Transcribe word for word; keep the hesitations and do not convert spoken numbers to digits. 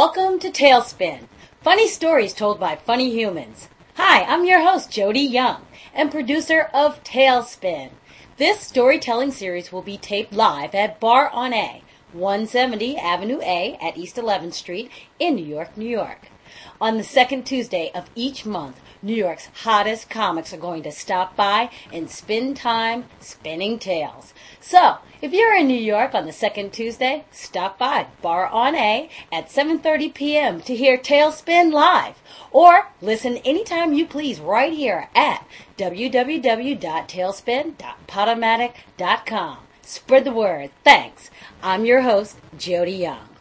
Welcome to Tailspin, funny stories told by funny humans. Hi, I'm your host, Jody Young, and producer of Tailspin. This storytelling series will be taped live at Bar on A, one seventy Avenue A at East eleventh Street in New York, New York. On the second Tuesday of each month, New York's hottest comics are going to stop by and spend time spinning tales. So, if you're in New York on the second Tuesday, stop by Bar on A at seven thirty p.m. to hear Tailspin live. Or listen anytime you please right here at w w w dot tailspin dot podomatic dot com. Spread the word. Thanks. I'm your host, Jody Young.